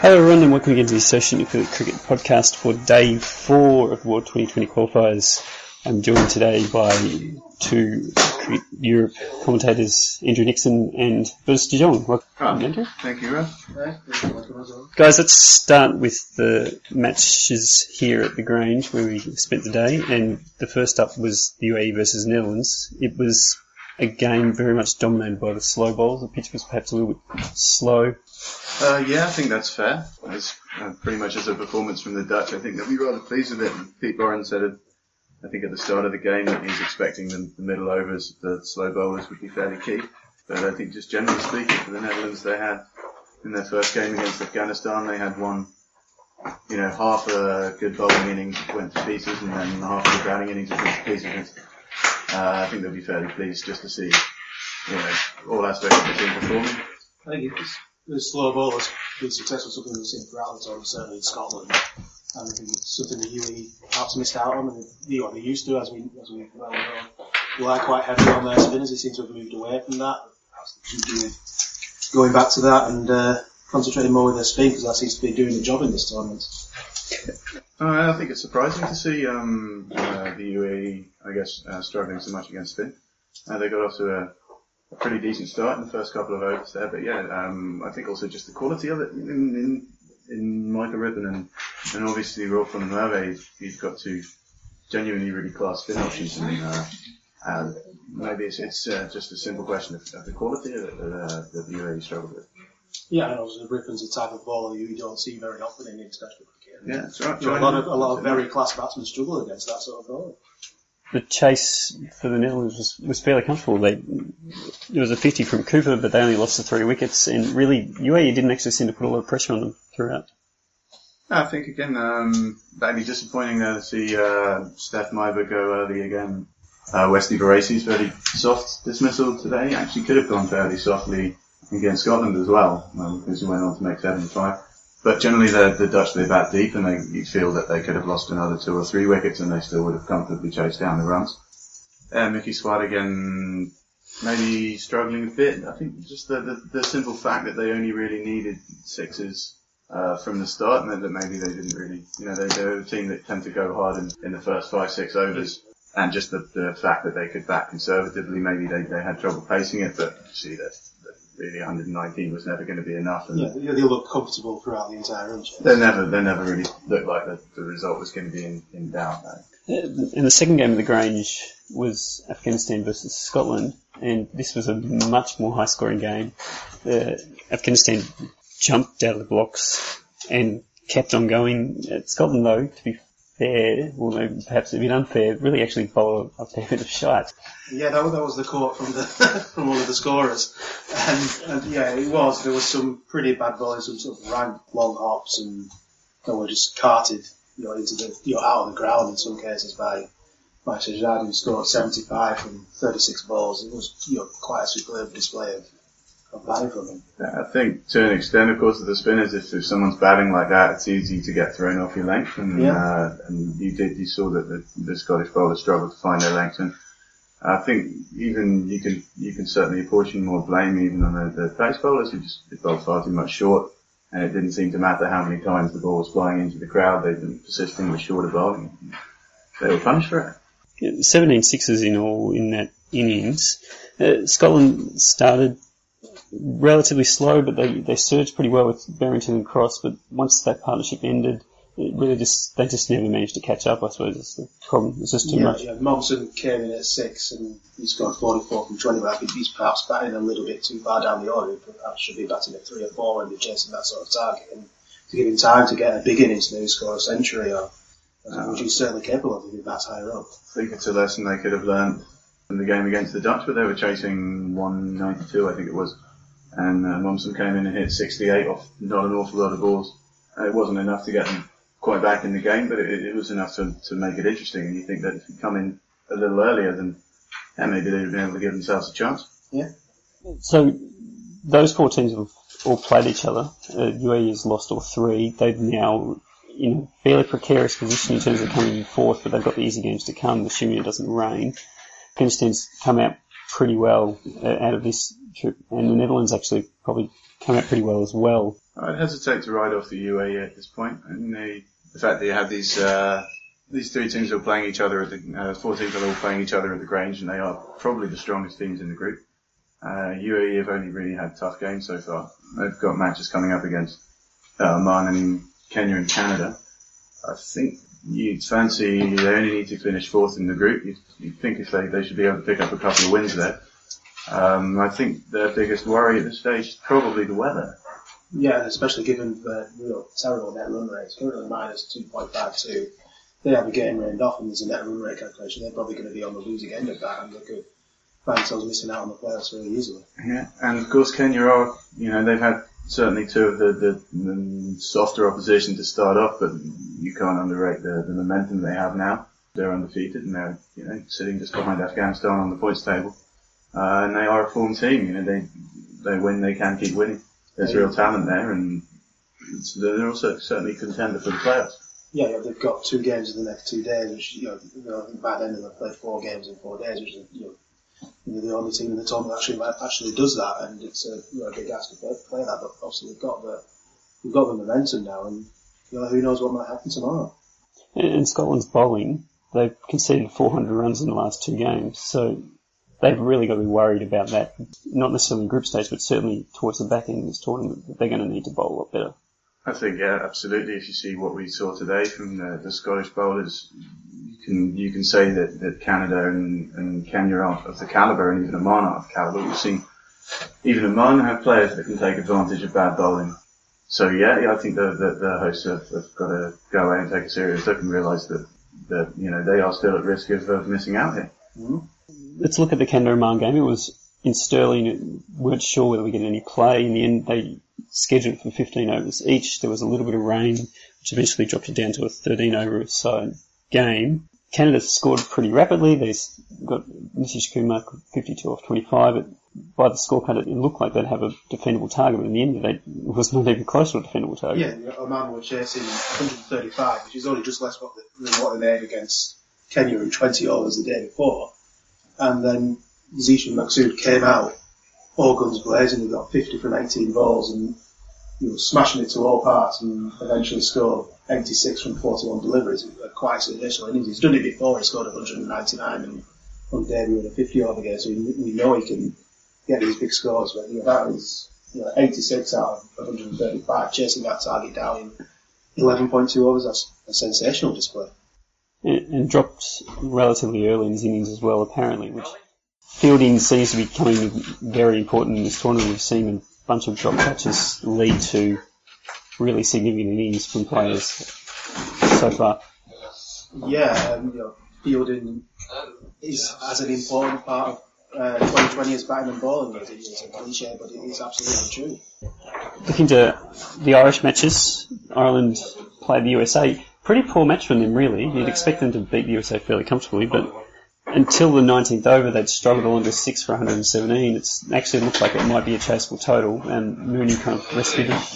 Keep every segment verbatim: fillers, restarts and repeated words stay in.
Hello everyone and welcome again to the Associate Affiliate Cricket Podcast for day four of World twenty twenty qualifiers. I'm joined today by two Cricket Europe commentators, Andrew Nixon and Bruce de Jong. Welcome, oh, Andrew. Thank you, Rob. Guys, let's start with the matches here at the Grange where we spent the day, and the first up was the U A E versus Netherlands. It was a game very much dominated by the slow bowls. The pitch was perhaps a little bit slow. Uh, yeah, I think that's fair. It's uh, pretty much as a performance from the Dutch. I think they'll be rather pleased with it. Pete Boren said, it, I think at the start of the game, that he's expecting the, the middle overs, the slow bowlers would be fairly key. But I think just generally speaking, for the Netherlands, they had, in their first game against Afghanistan, they had one, you know, half a good bowling innings went to pieces, and then half of the batting innings went to pieces. Uh, I think they'll be fairly pleased just to see, you know, all aspects of the team performing. I think it's, the slow bowlers being successful, something we've seen throughout the tournament, certainly in Scotland. And I think it's something the U A E perhaps missed out on, and you know, they used to, as we, as we well know. Rely quite heavily on their spinners. They seem to have moved away from that. Perhaps they should do with going back to that and uh, concentrating more with their spin, because that seems to be doing the job in this tournament. Uh, I think it's surprising to see um, uh, the U A E, I guess, uh, struggling so much against spin. Uh, they got off to a A pretty decent start in the first couple of overs there, but yeah, um, I think also just the quality of it in in, in Micah Ribbon and, and obviously Rob van der Merwe, he's got two genuinely really class spin options, and uh, uh, maybe it's, it's uh, just a simple question of, of the quality of it that, uh, that the U A E struggled with. Yeah, and obviously Rippon's a type of bowler you don't see very often in international cricket. Yeah, that's right. You know, a lot of a lot of very class batsmen struggle against that sort of bowler. The chase for the Netherlands was, was fairly comfortable. They, there was a fifty from Cooper, but they only lost the three wickets, and really U A E didn't actually seem to put a lot of pressure on them throughout. I think again, um, that'd be disappointing there to see uh, Steph Myber go early again. Uh, Wesley Baracy's very soft dismissal today actually could have gone fairly softly against Scotland as well, um, because he went on to make seventy-five. But generally, the, the Dutch, they bat deep, and they, you feel that they could have lost another two or three wickets, and they still would have comfortably chased down the runs. Uh, Mickey Swadigan maybe struggling a bit. I think just the, the, the simple fact that they only really needed sixes uh, from the start meant that maybe they didn't really, you know, they, they're a team that tend to go hard in, in the first five, six overs. And just the, the fact that they could bat conservatively, maybe they, they had trouble pacing it, but you see that. Really, one hundred nineteen was never going to be enough. And yeah, they look comfortable throughout the entire run. They never, they never really looked like the, the result was going to be in, in doubt. No. And the second game of the Grange was Afghanistan versus Scotland, and this was a much more high-scoring game. Uh, Afghanistan jumped out of the blocks and kept on going. At Scotland, though, to be fair, well, maybe perhaps a bit unfair, really actually followed a fair bit of shite. Yeah, that, that was the quote from the from one of the scorers, and, and yeah, it was. There was some pretty bad volleys, some sort of rank long hops, and they were just carted, you know, into the, you know, out of the ground in some cases by by Shahzad, who scored seventy-five from thirty-six balls. It was, you know, quite a superb display of, of batting from him. Yeah, I think to an extent, of course, of the spinners, if, if someone's batting like that, it's easy to get thrown off your length, and yeah. uh, and you did, you saw that the, the Scottish bowlers struggled to find their length, and I think even you can you can certainly apportion more blame even on the, the pace bowlers who just bowled far too much short, and it didn't seem to matter how many times the ball was flying into the crowd. They've been persisting with shorter bowling. They were punished for it. Yeah, seventeen sixes in all in that innings. Uh, Scotland started relatively slow, but they they surged pretty well with Barrington and Cross. But once that partnership ended, it really just they just never managed to catch up. I suppose it's the problem. It's just too yeah, much. Yeah, Momsen came in at six and he scored forty-four from twenty. But I think he's perhaps batting a little bit too far down the order. Perhaps should be batting at three or four and be chasing that sort of target. And to give him time to get a big innings, maybe score a century, or uh, which he's certainly capable of if he bats higher up. I think it's a lesson they could have learned in the game against the Dutch, but they were chasing one ninety-two, I think it was, and uh, Momsen came in and hit sixty-eight off not an awful lot of balls. Uh, it wasn't enough to get them quite back in the game, but it, it was enough to, to make it interesting. And you think that if you come in a little earlier, then yeah, maybe they'd have been able to give themselves a chance. Yeah. So those four teams have all played each other. Uh, U A E has lost all three. They've now in a fairly precarious position in terms of coming in fourth, but they've got the easy games to come, assuming it doesn't rain. Afghanistan's come out pretty well uh, out of this trip, and the Netherlands actually probably come out pretty well as well. I'd hesitate to write off the U A E at this point. And the, the fact that you have these uh, these three teams who are playing each other, at the, uh, four teams are all playing each other at the Grange, and they are probably the strongest teams in the group. Uh, U A E have only really had tough games so far. They've got matches coming up against uh, Oman and Kenya and Canada. I think you'd fancy they only need to finish fourth in the group. You'd, you'd think if they, they should be able to pick up a couple of wins there. Um, I think their biggest worry at this stage is probably the weather. Yeah, especially given the real terrible net run rate. It's currently minus two point five two. They have a game rained off and there's a net run rate calculation. They're probably going to be on the losing end of that, and they could find themselves missing out on the playoffs really easily. Yeah, and of course Kenya are, you know, they've had certainly two of the, the, the softer opposition to start off, but you can't underrate the, the momentum they have now. They're undefeated and they're, you know, sitting just behind Afghanistan on the points table. Uh, and they are a form team, you know, they, they win, they can keep winning. There's real talent there, and it's, they're also certainly contender for the playoffs. Yeah, yeah, they've got two games in the next two days, which, you know, you know I think by then they'll have played four games in four days, which is, you know, they're the only team in the tournament actually actually does that, and it's a, you know, a big ask to play, play that. But obviously we've got the we've got the momentum now, and you know, who knows what might happen tomorrow. And Scotland's bowling, they've conceded four hundred runs in the last two games, so they've really got to be worried about that. Not necessarily in group stage, but certainly towards the back end of this tournament, that they're going to need to bowl a lot better. I think, yeah, absolutely. If you see what we saw today from the, the Scottish bowlers, you can you can say that, that Canada and, and Kenya are of the calibre, and even Oman are of the calibre. We've seen even Oman have players that can take advantage of bad bowling. So yeah, yeah I think the, the, the hosts have, have got to go away and take a serious look and realise that, that, you know, they are still at risk of, of missing out here. Mm-hmm. Let's look at the Canada-Oman game. It was in Stirling. We weren't sure whether we get any play. In the end, they scheduled for fifteen overs each. There was a little bit of rain, which eventually dropped it down to a thirteen over or so game. Canada scored pretty rapidly. They got Nitish Kumar fifty-two off twenty-five. But by the scorecard, it looked like they'd have a defendable target, but in the end, they, it was not even close to a defendable target. Yeah, Oman were chasing one hundred thirty-five, which is only just less what they, than what they made against Kenya in twenty overs the day before. And then Zishan Maksud came out, all guns blazing. He got fifty from eighteen balls and he was smashing it to all parts, and eventually scored eighty-six from forty-one deliveries. Quite a sensational innings. He's done it before. He scored one hundred ninety-nine and on debut in a fifty over game, so we know he can get these big scores. But you know, that is, you know, eighty-six out of one hundred thirty-five, chasing that target down in eleven point two overs. That's a sensational display. And dropped relatively early in his innings as well, apparently, which fielding seems to be becoming very important in this tournament. We've seen a bunch of drop catches lead to really significant innings from players so far. Yeah, um, you know, fielding is as an important part of uh, twenty twenty as batting and bowling. It's a cliche, but it is absolutely true. Looking to the Irish matches, Ireland played the U S A. Pretty poor match from them, really. You'd expect them to beat the U S A fairly comfortably, but until the nineteenth over, they'd struggled along to six for one hundred seventeen. It's actually looked like it might be a chaseable total, and Mooney kind of rescued it.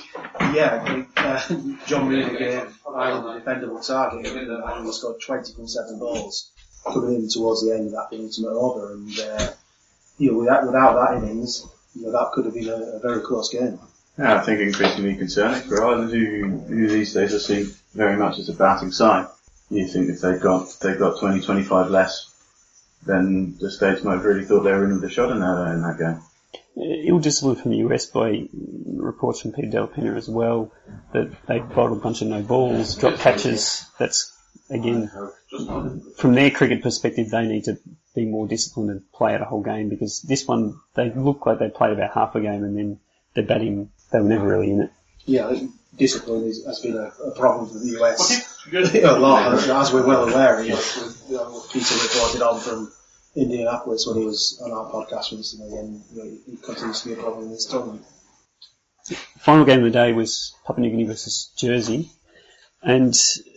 Yeah, uh, John Mooney gave Ireland a defendable target, and Ireland scored twenty from seven balls coming in towards the end of that penultimate over, and uh, you know, without, without that innings, you know, that could have been a, a very close game. Yeah, I think increasingly concerning for Ireland, who, who these days are seen very much as a batting side. You think if they've got if they've got twenty, twenty-five less, then the States might have really thought they were in with a shot in that in that game. Ill discipline from the U S by reports from Peter Della Pena as well, that they bowled a bunch of no balls, dropped catches. That's, again, from their cricket perspective, they need to be more disciplined and play out a whole game, because this one, they looked like they played about half a game and then their batting, they were never really in it. Yeah, I think discipline is, has been a, a problem for the U S a lot, as we're well aware. You know, Peter reported on from Indianapolis when he was on our podcast recently, and you know, he continues to be a problem in this tournament. The final game of the day was Papua New Guinea versus Jersey, and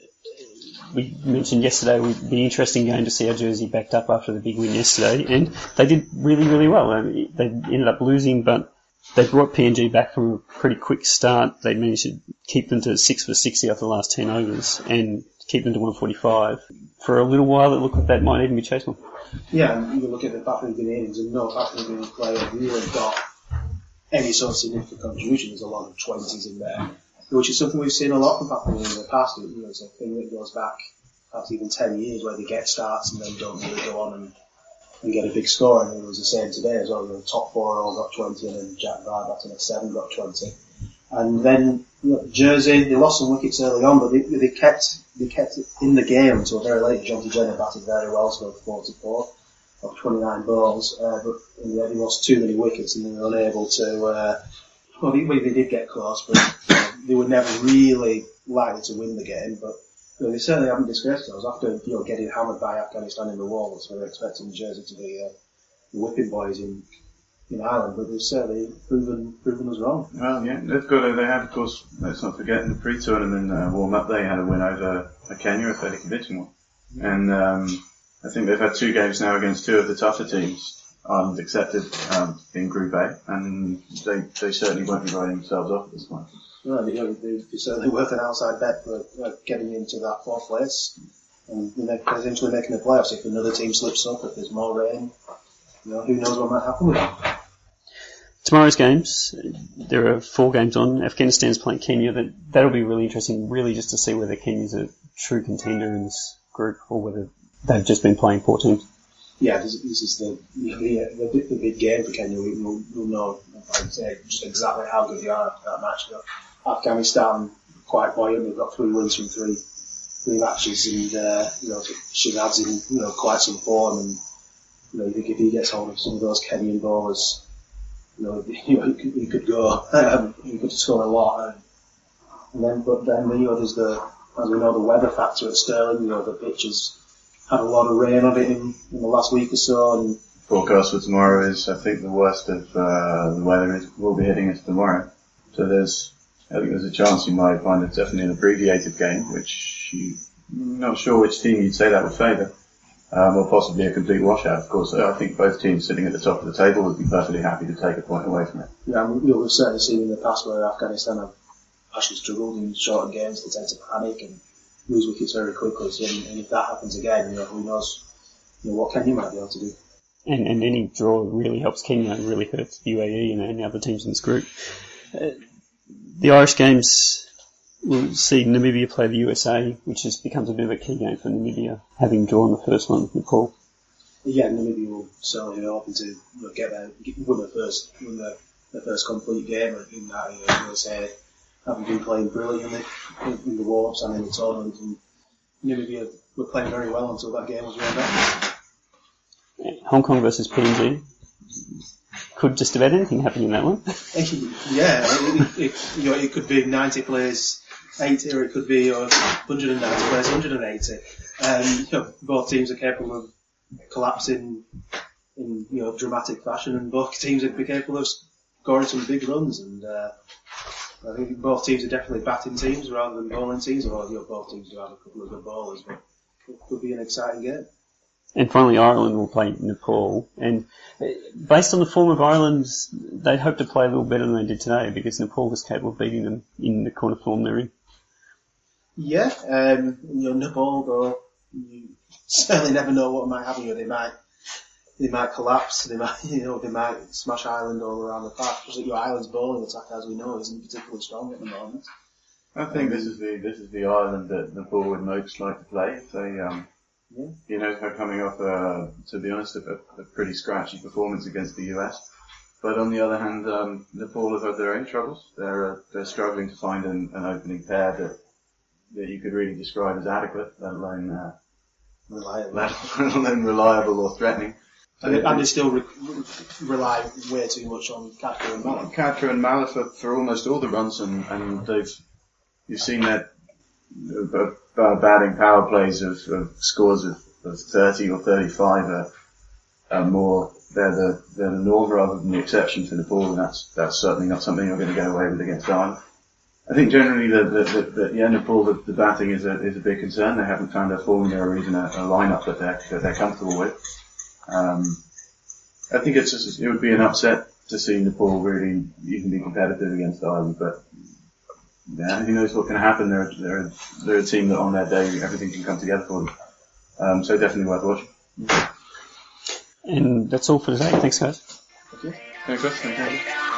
we mentioned yesterday it would be an interesting game to see how Jersey backed up after the big win yesterday, and they did really, really well. I mean, they ended up losing, but they brought P N G back from a pretty quick start. They managed to keep them to six for sixty after the last ten overs and keep them to one forty-five. For a little while, it looked like that might even be chaseable. Yeah, and you can look at the Papua New Guinea innings and no Papua New Guinea player really got any sort of significant contribution. There's a lot of twenties in there, which is something we've seen a lot from Papua in the past. You know, it's a thing that goes back perhaps even ten years where they get starts and then don't really go on and, and get a big score. And it was the same today as well. You know, the top four all got twenty, and then Jack Barbat at seven got twenty. And then you know, Jersey, they lost some wickets early on, but they, they kept they kept it in the game until very late. Jonty Jenner batted very well, scored forty-four of twenty-nine balls, uh, but in the end he lost too many wickets and they were unable to. Uh, well, they, they did get close, but you know, they were never really likely to win the game. But you know, they certainly haven't disgraced themselves after you know getting hammered by Afghanistan in the Walls. We were expecting Jersey to be uh, the whipping boys in. in Ireland, but they've certainly proven proven us wrong. Well, yeah, they've got a, they had, of course, let's not forget, in the pre-tournament uh, warm-up, they had a win over uh, Kenya, a fairly convincing one. And um, I think they've had two games now against two of the tougher teams, Ireland accepted, um, in Group A, and they they certainly won't be writing themselves off at this point. Well, you know, they're certainly worth an outside bet for uh, getting into that fourth place and you know, potentially making the playoffs if another team slips up, if there's more rain. You know, who knows what might happen with them. Tomorrow's games, there are four games on. Afghanistan's playing Kenya. That, that'll be really interesting, really just to see whether Kenya's a true contender in this group or whether they've just been playing poor teams. Yeah, this, this is the, the, the, the big game for Kenya. We, we'll, we'll know, I'd say, just exactly how good they are after that match. You know, Afghanistan, quite buoyant. They've got three wins from three three matches, and uh, you know, Shihad's in you know quite some form. And you know, you think if he gets hold of some of those Kenyan bowlers, you know, you know, he could, he could go, um, he could score a lot. And, and then, but then, you know, there's the, as we know, the weather factor at Stirling. You know, the pitch has had a lot of rain on it in, in the last week or so. And forecast for tomorrow is, I think, the worst of uh, the weather is will be hitting us tomorrow. So there's, I think there's a chance you might find it definitely an abbreviated game, which you, I'm not sure which team you'd say that would favour. Um, or possibly a complete washout. Of course, I think both teams sitting at the top of the table would be perfectly happy to take a point away from it. Yeah, and you know, we've certainly seen in the past where Afghanistan have actually struggled in shorter games. They tend to panic and lose wickets very quickly. So, and, and if that happens again, you know, who knows, you know, what Kenya might be able to do. And, and any draw really helps Kenya and really hurts U A E and, and the other teams in this group. Uh, the Irish games, we'll see Namibia play the U S A, which just becomes a bit of a key game for Namibia, having drawn the first one with Nepal. Yeah, Namibia will certainly be hoping to you know, get their, win the first, win the, the first complete game in that uh, U S A, having been playing brilliantly in the warps and in the tournament. And Namibia were playing very well until that game was rolled out. Hong Kong versus P N G. Could just about anything happen in that one. Yeah, it, it, you know, it could be ninety plays eighty, or it could be uh, one hundred ninety plays one hundred eighty. Um, you know, both teams are capable of collapsing in you know dramatic fashion, and both teams would be capable of scoring some big runs. And uh, I think both teams are definitely batting teams rather than bowling teams. Although you know, both teams do have a couple of good bowlers, but it could be an exciting game. And finally, Ireland will play Nepal. And based on the form of Ireland, they'd hope to play a little better than they did today, because Nepal was capable of beating them in the kind of form they're in. Yeah, um, you know, Nepal, though, you certainly never know what might happen. You know, they might, they might collapse. They might, you know, they might smash Ireland all around the park. Especially your Ireland's bowling attack, as we know, isn't particularly strong at the moment. I think this is the this is the Ireland that Nepal would most like to play. If they, um, yeah. you know, they're coming off, uh, to be honest, a, a pretty scratchy performance against the U S. But on the other hand, um, Nepal have had their own troubles. They're uh, they're struggling to find an, an opening pair that that you could really describe as adequate, let alone uh, reliable, let alone reliable or threatening. And they, and they still re- rely way too much on Khadka and Malla. Khadka and Malla for, for almost all the runs, and, and they've you've seen that uh, uh, batting power plays of, of scores of, of thirty or thirty-five are, are more they're the they're the norm rather than the exception for Nepal, and that's that's certainly not something you're going to get away with against Ireland. I think generally the the, the, the yeah Nepal the, the batting is a is a big concern. They haven't found a formula or even a, a lineup that they're that they're comfortable with. Um, I think it's just, it would be an upset to see Nepal really even be competitive against Ireland, but yeah, who knows what can happen. They're they're they're a team that on their day everything can come together for them. Um, so definitely worth watching. And that's all for today. Thanks, guys. Okay. Any questions?